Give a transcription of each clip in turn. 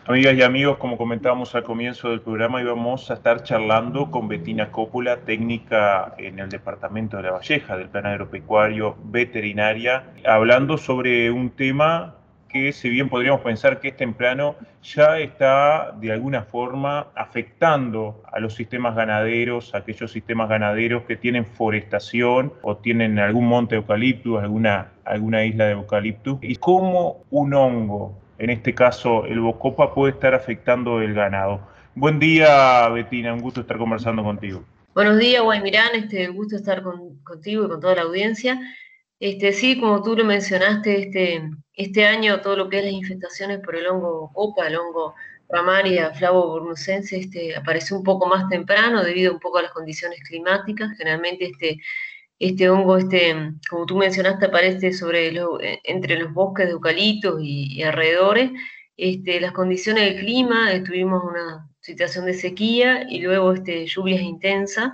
Amigas y amigos, como comentábamos al comienzo del programa, íbamos a estar charlando con Bettina Coppola, técnica en el departamento de La Valleja, del Plan Agropecuario Veterinaria, hablando sobre un tema que, si bien podríamos pensar que es temprano, ya está de alguna forma afectando a los sistemas ganaderos, aquellos sistemas ganaderos que tienen forestación o tienen algún monte de eucaliptus, alguna isla de eucaliptus, y cómo un hongo, en este caso el Bocopa, puede estar afectando el ganado. Buen día, Betina, un gusto estar conversando contigo. Buenos días, Guaymirán, gusto estar contigo y con toda la audiencia. Sí, como tú lo mencionaste, este año todo lo que es las infestaciones por el hongo copa, el hongo Ramaria flavoburnucense, apareció un poco más temprano debido un poco a las condiciones climáticas. Generalmente este hongo, como tú mencionaste, aparece entre los bosques de eucaliptos y alrededores. Las condiciones del clima, tuvimos una situación de sequía y luego lluvias intensas,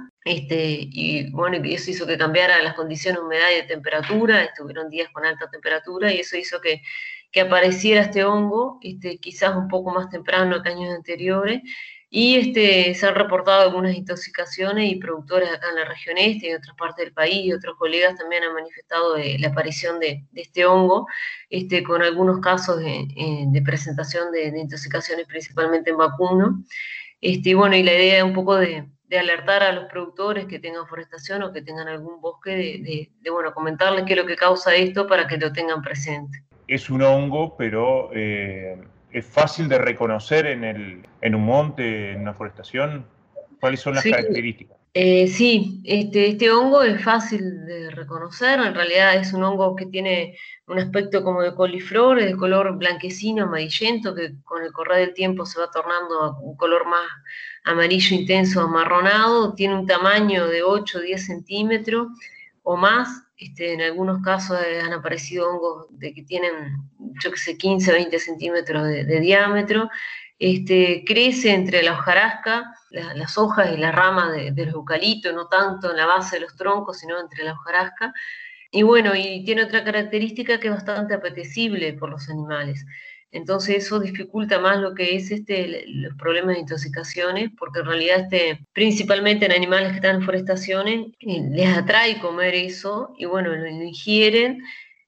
y bueno, y eso hizo que cambiara las condiciones de humedad y de temperatura. Estuvieron días con alta temperatura y eso hizo que apareciera este hongo, quizás un poco más temprano que años anteriores. Y se han reportado algunas intoxicaciones y productores acá en la región este y en otras partes del país, y otros colegas también han manifestado la aparición de este hongo, con algunos casos de presentación de intoxicaciones principalmente en vacuno. Y bueno, y la idea es un poco de alertar a los productores que tengan forestación o que tengan algún bosque, bueno, comentarles qué es lo que causa esto para que lo tengan presente. Es un hongo, pero es fácil de reconocer en un monte, en una forestación. ¿Cuáles son las Sí, características? sí, este hongo es fácil de reconocer. En realidad es un hongo que tiene un aspecto como de coliflor, es de color blanquecino, amarillento, que con el correr del tiempo se va tornando a un color más amarillo intenso, amarronado. Tiene un tamaño de 8 o 10 centímetros o más. En algunos casos han aparecido hongos de que tienen, yo que sé, 15 o 20 centímetros de diámetro. Crece entre la hojarasca, las hojas y las ramas de los eucaliptos, no tanto en la base de los troncos, sino entre la hojarasca. Y bueno, y tiene otra característica que es bastante apetecible por los animales. Entonces eso dificulta más lo que es los problemas de intoxicaciones, porque en realidad principalmente en animales que están en forestaciones, les atrae comer eso, y bueno, lo ingieren,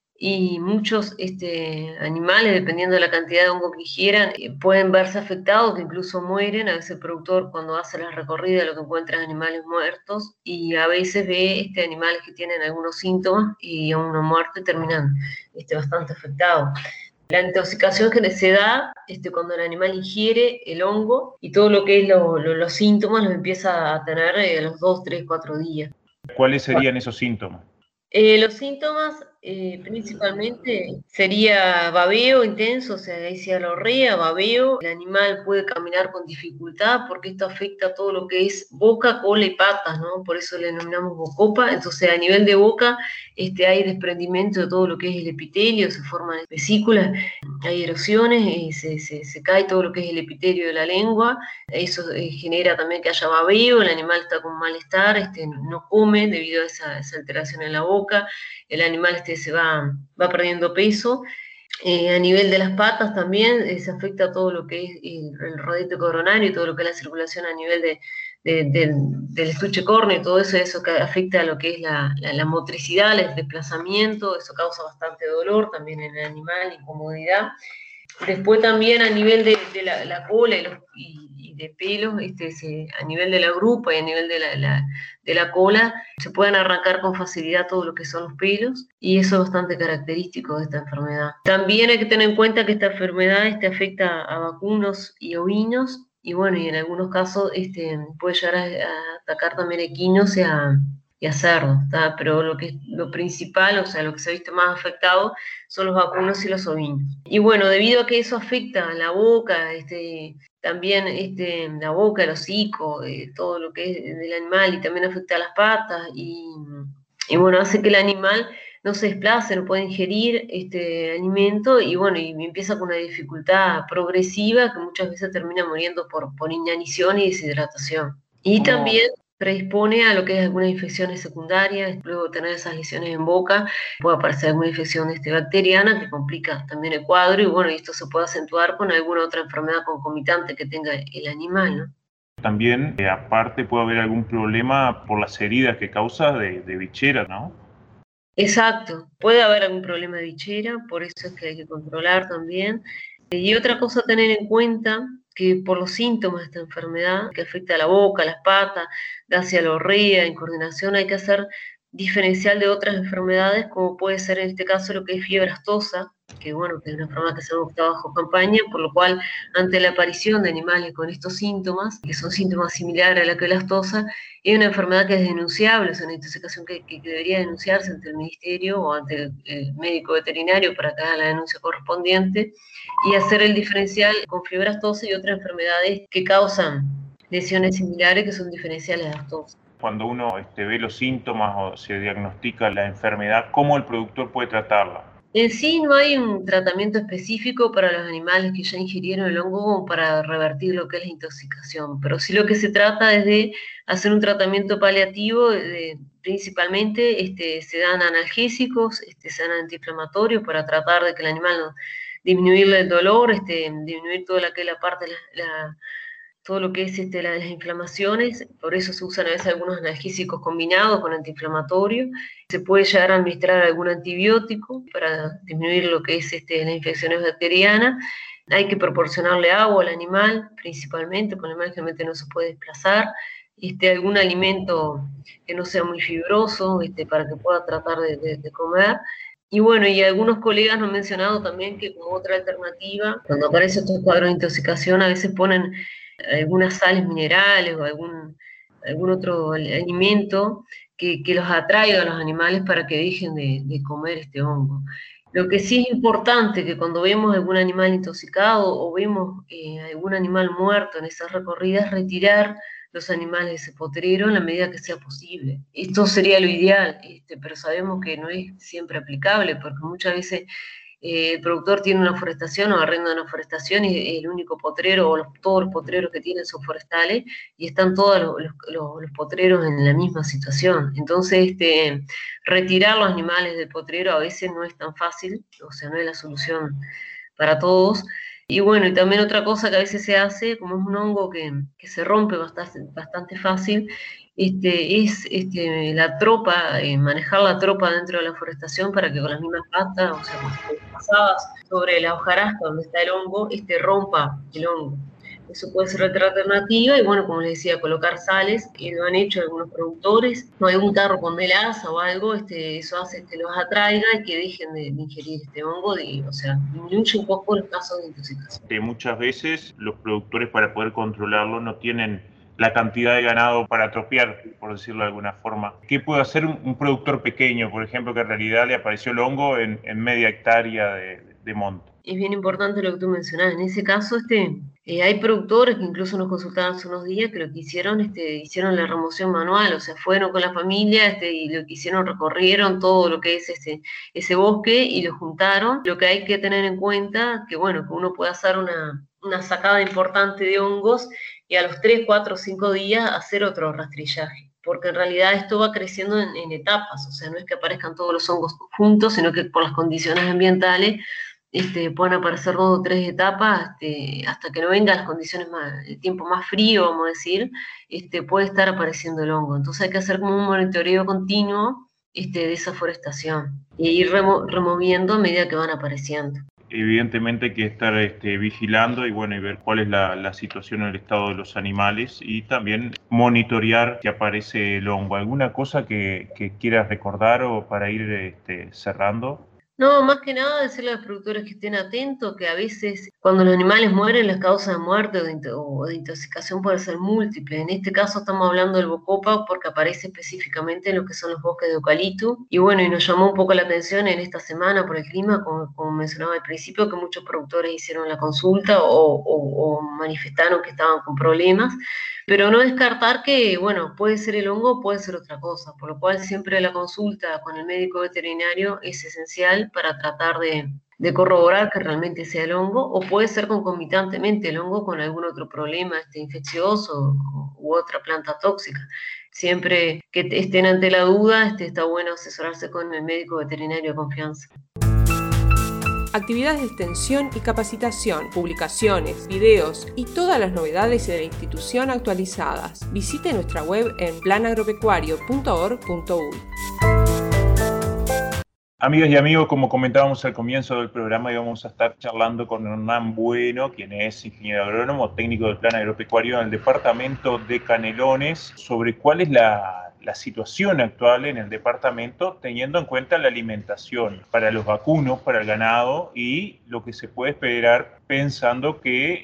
y muchos animales, dependiendo de la cantidad de hongo que ingieran, pueden verse afectados, que incluso mueren. A veces el productor, cuando hace la recorrida, lo que encuentra es animales muertos, y a veces ve animales que tienen algunos síntomas y aún no muertos terminan bastante afectados. La intoxicación que se da cuando el animal ingiere el hongo, y todo lo que es los síntomas los empieza a tener a los 2, 3, 4 días. ¿Cuáles serían esos síntomas? Los síntomas principalmente sería babeo intenso, o sea, ahí sea diarrea, babeo. El animal puede caminar con dificultad porque esto afecta todo lo que es boca, cola y patas, ¿no? Por eso le denominamos bocopa. Entonces, a nivel de boca, hay desprendimiento de todo lo que es el epitelio, se forman vesículas, hay erosiones y se cae todo lo que es el epitelio de la lengua. Eso genera también que haya babeo, el animal está con malestar, no come debido a esa alteración en la boca. El animal va perdiendo peso. A nivel de las patas también se afecta todo lo que es el rodete coronario, todo lo que es la circulación a nivel del estuche córneo, todo eso que afecta a lo que es la motricidad, el desplazamiento. Eso causa bastante dolor también en el animal, incomodidad. Después también a nivel de la cola y de pelos, a nivel de la grupa y a nivel de la cola, se pueden arrancar con facilidad todo lo que son los pelos, y eso es bastante característico de esta enfermedad. También hay que tener en cuenta que esta enfermedad afecta a vacunos y ovinos, y bueno, y en algunos casos puede llegar a atacar también equinos y a cerdos, ¿tá? Pero lo principal, o sea, lo que se ha visto más afectado son los vacunos y los ovinos. Y bueno, debido a que eso afecta a la boca, también la boca, el hocico, todo lo que es del animal, y también afecta a las patas, y bueno, hace que el animal no se desplace, no puede ingerir este alimento, y bueno, y empieza con una dificultad progresiva que muchas veces termina muriendo por inanición y deshidratación. Y ¿Cómo, también, predispone a lo que es algunas infecciones secundarias, luego de tener esas lesiones en boca, puede aparecer alguna infección bacteriana que complica también el cuadro, y bueno, esto se puede acentuar con alguna otra enfermedad concomitante que tenga el animal, ¿no? También, aparte, puede haber algún problema por las heridas que causa de bichera, ¿no? Exacto, puede haber algún problema de bichera, por eso es que hay que controlar también. Y otra cosa a tener en cuenta, que por los síntomas de esta enfermedad, que afecta a la boca, las patas, da cialorrea, incoordinación, hay que hacer diferencial de otras enfermedades, como puede ser en este caso lo que es fiebre aftosa, que bueno, que es una enfermedad que se está bajo campaña, por lo cual ante la aparición de animales con estos síntomas, que son síntomas similares a la que la aftosa, es una enfermedad que es denunciable, es una intoxicación que debería denunciarse ante el ministerio o ante el médico veterinario para que haga la denuncia correspondiente, y hacer el diferencial con fiebre aftosa y otras enfermedades que causan lesiones similares que son diferenciales de aftosa. Cuando uno ve los síntomas o se diagnostica la enfermedad, ¿cómo el productor puede tratarla? En sí no hay un tratamiento específico para los animales que ya ingirieron el hongo como para revertir lo que es la intoxicación, pero sí lo que se trata es de hacer un tratamiento paliativo, principalmente se dan analgésicos, se dan antiinflamatorios para tratar de que el animal no, disminuirle el dolor, disminuir toda la parte, todo lo que es las inflamaciones, por eso se usan a veces algunos analgésicos combinados con antiinflamatorios. Se puede llegar a administrar algún antibiótico para disminuir lo que es las infecciones bacterianas. Hay que proporcionarle agua al animal, principalmente, porque el animal generalmente no se puede desplazar. Algún alimento que no sea muy fibroso, para que pueda tratar de comer. Y bueno, y algunos colegas nos han mencionado también que como otra alternativa, cuando aparecen estos cuadros de intoxicación, a veces ponen algunas sales minerales o algún otro alimento que los atraiga a los animales para que dejen de comer este hongo. Lo que sí es importante que cuando vemos algún animal intoxicado o vemos algún animal muerto en esas recorridas, retirar los animales de ese potrero en la medida que sea posible. Esto sería lo ideal, pero sabemos que no es siempre aplicable porque muchas veces el productor tiene una forestación o arrenda una forestación y el único potrero o todos los potreros que tienen son forestales y están todos los potreros en la misma situación. Entonces, retirar los animales del potrero a veces no es tan fácil, o sea, no es la solución para todos. Y bueno, y también otra cosa que a veces se hace, como es un hongo que se rompe bastante fácil, es la tropa, manejar la tropa dentro de la forestación para que con las mismas patas, o sea, pasadas sobre la hojarasca donde está el hongo, rompa el hongo. Eso puede ser otra alternativa, y bueno, como les decía, colocar sales, que lo han hecho algunos productores, o algún tarro con melaza o algo, eso hace que los atraiga y que dejen de ingerir este hongo, o sea, disminuye un poco los casos de intoxicación. Que muchas veces los productores, para poder controlarlo, no tienen la cantidad de ganado para atropiar, por decirlo de alguna forma. ¿Qué puede hacer un productor pequeño, por ejemplo, que en realidad le apareció el hongo en media hectárea de monte? Es bien importante lo que tú mencionas. En ese caso, hay productores que incluso nos consultaron hace unos días que lo que hicieron, hicieron la remoción manual, o sea, fueron con la familia, y lo que hicieron, recorrieron todo lo que es ese bosque y lo juntaron. Lo que hay que tener en cuenta, que bueno, que uno puede hacer una sacada importante de hongos y a los 3, 4, 5 días hacer otro rastrillaje. Porque en realidad esto va creciendo en etapas, o sea, no es que aparezcan todos los hongos juntos, sino que por las condiciones ambientales pueden aparecer 2 o 3 etapas, hasta que no vengan las condiciones el tiempo más frío, vamos a decir, puede estar apareciendo el hongo. Entonces hay que hacer como un monitoreo continuo de esa forestación e ir removiendo a medida que van apareciendo. Evidentemente hay que estar vigilando y bueno, y ver cuál es la situación en el estado de los animales y también monitorear que aparece el hongo. ¿Alguna cosa que quieras recordar o para ir cerrando? No, más que nada decirle a los productores que estén atentos, que a veces cuando los animales mueren las causas de muerte o de intoxicación pueden ser múltiples. En este caso estamos hablando del bocopa porque aparece específicamente en lo que son los bosques de eucalipto. Y bueno, y nos llamó un poco la atención en esta semana por el clima, como mencionaba al principio, que muchos productores hicieron la consulta o manifestaron que estaban con problemas. Pero no descartar que, bueno, puede ser el hongo, puede ser otra cosa, por lo cual siempre la consulta con el médico veterinario es esencial para tratar de corroborar que realmente sea el hongo, o puede ser concomitantemente el hongo con algún otro problema infeccioso u otra planta tóxica. siempre que estén ante la duda, está bueno asesorarse con el médico veterinario de confianza. Actividades de extensión y capacitación, publicaciones, videos y todas las novedades de la institución actualizadas. Visite nuestra web en planagropecuario.org.uy. Amigas y amigos, como comentábamos al comienzo del programa, íbamos a estar charlando con Hernán Bueno, quien es ingeniero agrónomo, técnico del Plan Agropecuario en el departamento de Canelones, sobre cuál es la situación actual en el departamento, teniendo en cuenta la alimentación para los vacunos, para el ganado, y lo que se puede esperar pensando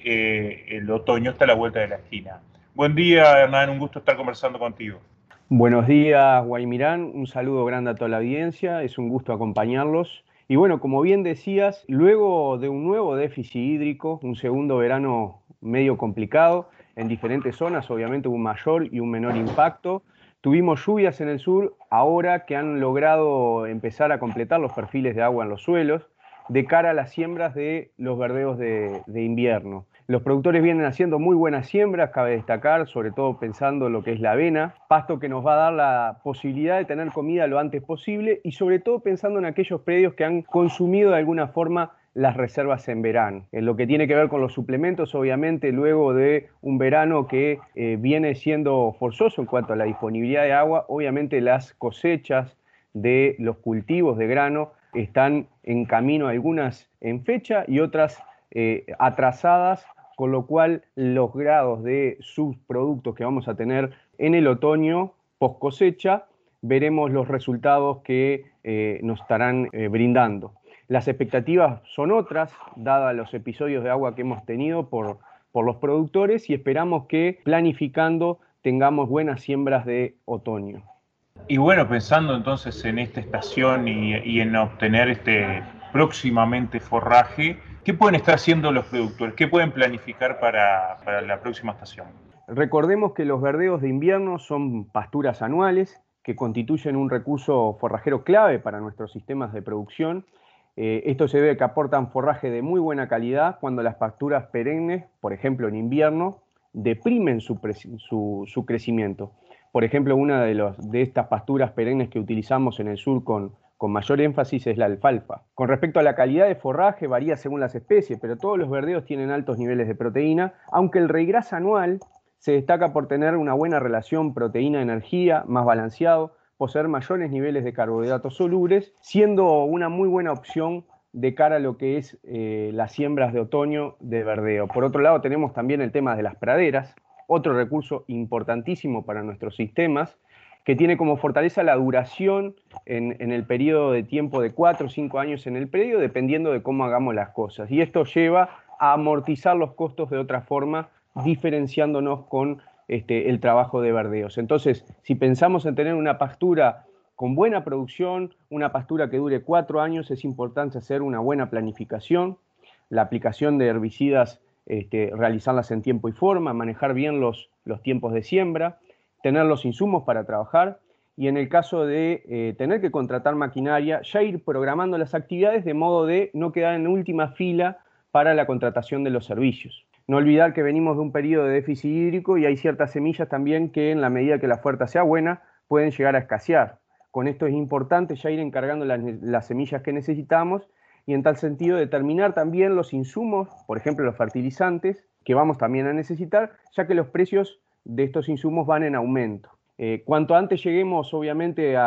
que el otoño está a la vuelta de la esquina. Buen día, Hernán, un gusto estar conversando contigo. Buenos días, Guaymirán. Un saludo grande a toda la audiencia. Es un gusto acompañarlos. Y bueno, como bien decías, luego de un nuevo déficit hídrico, un segundo verano medio complicado, en diferentes zonas, obviamente un mayor y un menor impacto. Tuvimos lluvias en el sur, ahora que han logrado empezar a completar los perfiles de agua en los suelos, de cara a las siembras de los verdeos de invierno. Los productores vienen haciendo muy buenas siembras, cabe destacar, sobre todo pensando en lo que es la avena, pasto que nos va a dar la posibilidad de tener comida lo antes posible y sobre todo pensando en aquellos predios que han consumido de alguna forma las reservas en verano. En lo que tiene que ver con los suplementos, obviamente, luego de un verano que viene siendo forzoso en cuanto a la disponibilidad de agua, obviamente las cosechas de los cultivos de grano están en camino, algunas en fecha y otras atrasadas, con lo cual los grados de subproductos que vamos a tener en el otoño post cosecha, veremos los resultados que nos estarán brindando. Las expectativas son otras, dadas los episodios de agua que hemos tenido por los productores, y esperamos que planificando tengamos buenas siembras de otoño. Y bueno, pensando entonces en esta estación y en obtener próximamente forraje, ¿qué pueden estar haciendo los productores? ¿Qué pueden planificar para la próxima estación? Recordemos que los verdeos de invierno son pasturas anuales que constituyen un recurso forrajero clave para nuestros sistemas de producción. Esto se debe a que aportan forraje de muy buena calidad cuando las pasturas perennes, por ejemplo en invierno, deprimen su crecimiento. Por ejemplo, una de estas pasturas perennes que utilizamos en el sur con mayor énfasis es la alfalfa. Con respecto a la calidad de forraje, varía según las especies, pero todos los verdeos tienen altos niveles de proteína, aunque el reigras anual se destaca por tener una buena relación proteína-energía, más balanceado, poseer mayores niveles de carbohidratos solubles, siendo una muy buena opción de cara a lo que es las siembras de otoño de verdeo. Por otro lado, tenemos también el tema de las praderas, otro recurso importantísimo para nuestros sistemas, que tiene como fortaleza la duración en el periodo de tiempo de 4 o 5 años en el predio, dependiendo de cómo hagamos las cosas. Y esto lleva a amortizar los costos de otra forma, diferenciándonos con el trabajo de verdeos. Entonces, si pensamos en tener una pastura con buena producción, una pastura que dure 4 años, es importante hacer una buena planificación, la aplicación de herbicidas, realizarlas en tiempo y forma, manejar bien los tiempos de siembra, tener los insumos para trabajar y en el caso de tener que contratar maquinaria, ya ir programando las actividades de modo de no quedar en última fila para la contratación de los servicios. No olvidar que venimos de un periodo de déficit hídrico y hay ciertas semillas también que en la medida que la oferta sea buena pueden llegar a escasear. Con esto es importante ya ir encargando las semillas que necesitamos y en tal sentido determinar también los insumos, por ejemplo los fertilizantes, que vamos también a necesitar, ya que los precios de estos insumos van en aumento. Cuanto antes lleguemos obviamente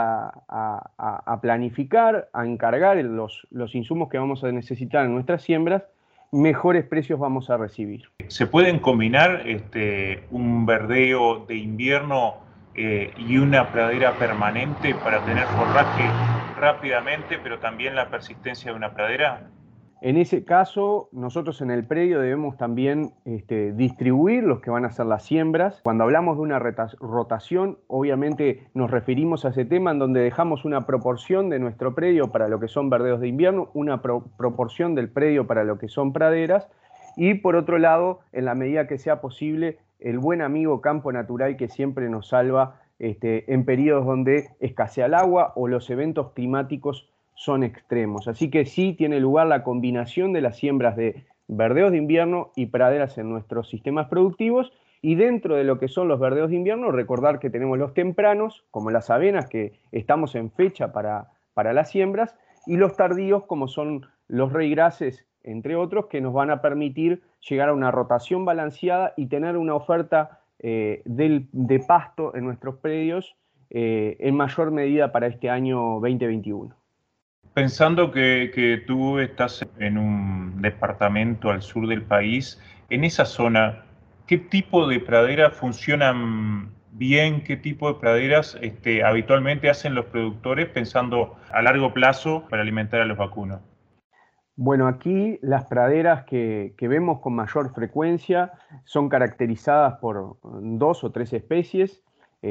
a planificar, a encargar los insumos que vamos a necesitar en nuestras siembras, mejores precios vamos a recibir. ¿Se pueden combinar un verdeo de invierno y una pradera permanente para tener forraje rápidamente, pero también la persistencia de una pradera? En ese caso, nosotros en el predio debemos también distribuir los que van a ser las siembras. Cuando hablamos de una rotación, obviamente nos referimos a ese tema en donde dejamos una proporción de nuestro predio para lo que son verdeos de invierno, una proporción del predio para lo que son praderas y por otro lado, en la medida que sea posible, el buen amigo campo natural que siempre nos salva en periodos donde escasea el agua o los eventos climáticos son extremos. Así que sí tiene lugar la combinación de las siembras de verdeos de invierno y praderas en nuestros sistemas productivos Y dentro de lo que son los verdeos de invierno, recordar que tenemos los tempranos, como las avenas, que estamos en fecha para las siembras, y los tardíos, como son los raigrases, entre otros, que nos van a permitir llegar a una rotación balanceada y tener una oferta de pasto en nuestros predios en mayor medida para este año 2021. Pensando que tú estás en un departamento al sur del país, en esa zona, ¿qué tipo de praderas funcionan bien? ¿Qué tipo de praderas habitualmente hacen los productores pensando a largo plazo para alimentar a los vacunos? Bueno, aquí las praderas que vemos con mayor frecuencia son caracterizadas por 2 o 3 especies.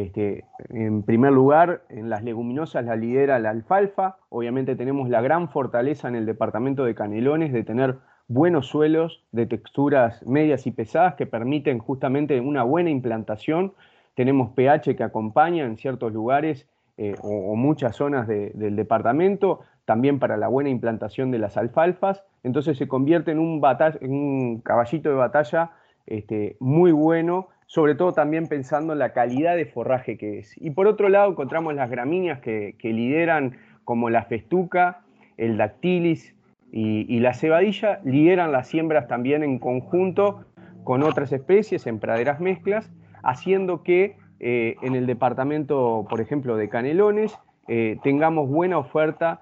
En primer lugar, en las leguminosas la lidera la alfalfa. Obviamente tenemos la gran fortaleza en el departamento de Canelones de tener buenos suelos de texturas medias y pesadas que permiten justamente una buena implantación. Tenemos pH que acompaña en ciertos lugares o muchas zonas del departamento, también para la buena implantación de las alfalfas. Entonces se convierte en un caballito de batalla muy bueno, sobre todo también pensando en la calidad de forraje que es. Y por otro lado encontramos las gramíneas que lideran, como la festuca, el dactilis y la cebadilla, lideran las siembras también en conjunto con otras especies en praderas mezclas, haciendo que en el departamento, por ejemplo, de Canelones, tengamos buena oferta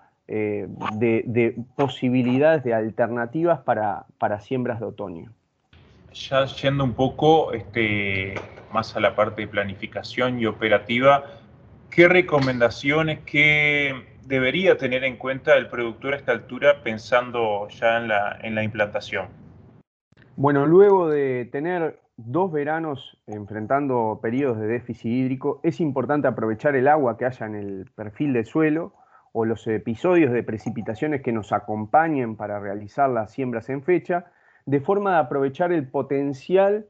de posibilidades, de alternativas para siembras de otoño. Ya yendo un poco más a la parte de planificación y operativa, ¿qué recomendaciones, qué debería tener en cuenta el productor a esta altura pensando ya en la implantación? Bueno, luego de tener 2 veranos enfrentando periodos de déficit hídrico, es importante aprovechar el agua que haya en el perfil del suelo o los episodios de precipitaciones que nos acompañen para realizar las siembras en fecha, de forma de aprovechar el potencial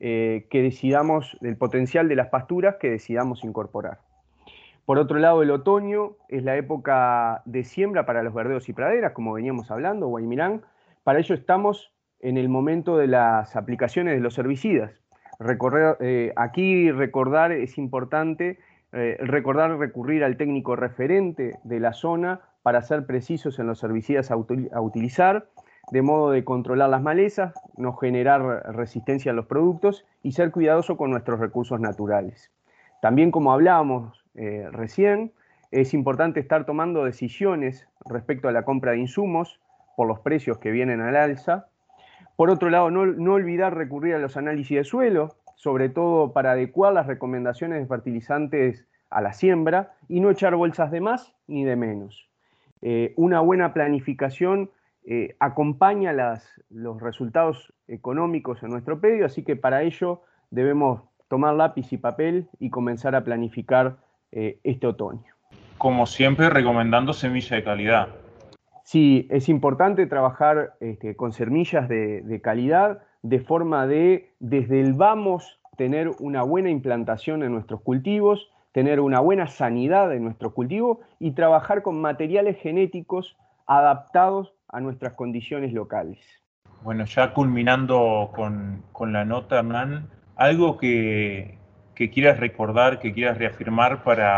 el potencial de las pasturas que decidamos incorporar. Por otro lado, el otoño es la época de siembra para los verdeos y praderas, como veníamos hablando, Guaymirán. Para ello estamos en el momento de las aplicaciones de los herbicidas. Aquí recordar es importante, recurrir al técnico referente de la zona para ser precisos en los herbicidas a utilizar, de modo de controlar las malezas, no generar resistencia a los productos y ser cuidadoso con nuestros recursos naturales. También, como hablábamos recién, es importante estar tomando decisiones respecto a la compra de insumos por los precios que vienen al alza. Por otro lado, no olvidar recurrir a los análisis de suelo, sobre todo para adecuar las recomendaciones de fertilizantes a la siembra y no echar bolsas de más ni de menos. Una buena planificación acompaña los resultados económicos en nuestro predio, así que para ello debemos tomar lápiz y papel y comenzar a planificar este otoño. Como siempre, recomendando semilla de calidad. Sí, es importante trabajar con semillas de calidad, de forma de, desde el vamos, tener una buena implantación en nuestros cultivos, tener una buena sanidad en nuestro cultivo y trabajar con materiales genéticos adaptados a nuestras condiciones locales. Bueno, ya culminando con la nota, Hernán, algo que quieras recordar, que quieras reafirmar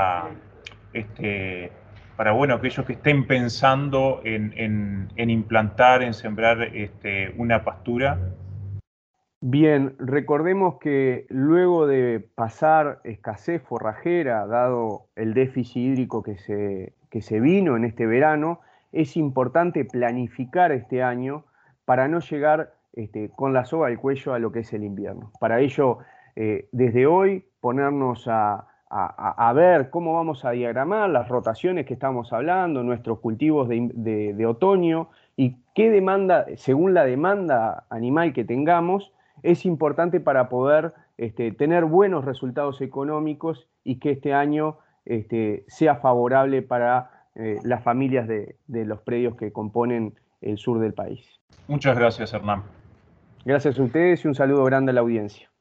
para bueno, aquellos que estén pensando en implantar, en sembrar una pastura. Bien, recordemos que luego de pasar escasez forrajera, dado el déficit hídrico que se vino en este verano, es importante planificar este año para no llegar con la soga al cuello a lo que es el invierno. Para ello, desde hoy, ponernos a ver cómo vamos a diagramar las rotaciones que estamos hablando, nuestros cultivos de otoño y qué demanda, según la demanda animal que tengamos, es importante para poder tener buenos resultados económicos y que este año sea favorable para las familias de los predios que componen el sur del país. Muchas gracias, Hernán. Gracias a ustedes y un saludo grande a la audiencia.